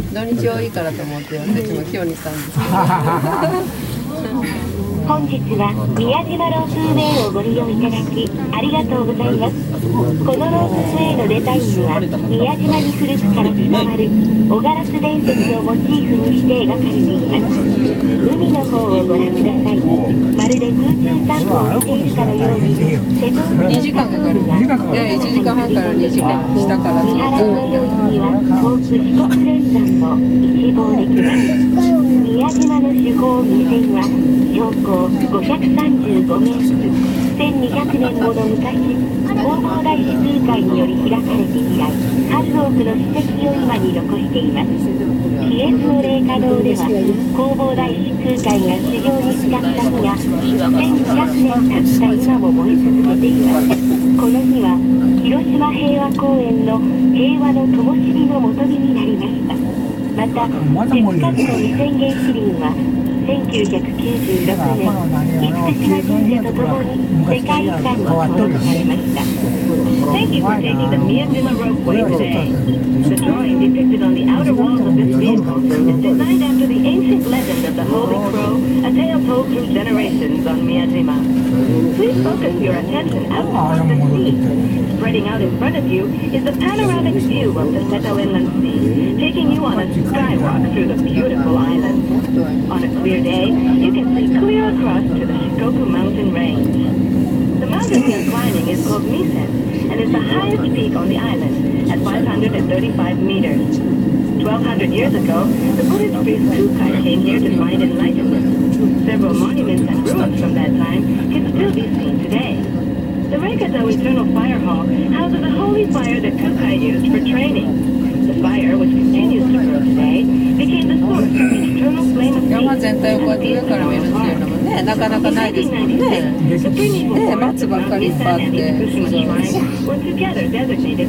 土日多いからと思って私も今日にしたんですけど本日は宮島ロープウェイをご利用いただきありがとうございます。このロープウェイのデザインは宮島に古くから伝わるオガラス伝説をモチーフにして描かれています。海の方をご覧ください。まるで空中散歩を見ているかのように瀬戸 2時間かかる。いや1時間半から2時間下からずっ三原の領域は遠く四国連山も一望できます。宮島の主峰水は標高535メートル、1200年もの昔、弘法大師空海により開かれて以来、数多くの史跡を今に残しています。比叡の霊華堂では、弘法大師空海が修行に使った火が1200年経った今も燃え続けています。この日は、広島平和公園の平和の灯火の元日になりました。また、手塚区の二千元市林は、1996年、厳島神社とともに世界遺産に登録されました。Thank you for taking the Miyajima Ropeway today. The drawing depicted on the outer walls of this vehicle is designed after the ancient legend of the Holy Crow, a tale told through generations on Miyajima. Please focus your attention out across the sea. Spreading out in front of you is the panoramic view of the Seto Inland Sea, taking you on a skywalk through the beautiful island. On a clear day, you can see clear across to the Shikoku mountain range. The mountain we are climbing is called Misen and is the highest peak on the island at 535 meters. 1,200 years ago, the Buddhist priest Kukai came here to find enlightenment. Several monuments and ruins from that time can still be seen today. The Reikato Eternal Fire Hall houses a holy fire that Kukai used for training. The fire, which continues to grow today, became the source of the eternal flame of peace. 山全体をこうやって上から見るっていうのもね、なかなかないですもんね。で、松ばっかりいっぱいあって、飛行機乗ってるみたいな。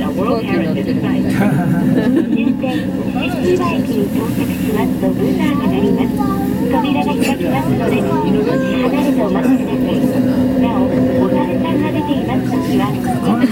駅に到着しますとブザーが鳴ります。扉が開きますので、少し離れてお待ちください。なお、お猿さんが出ていますときは、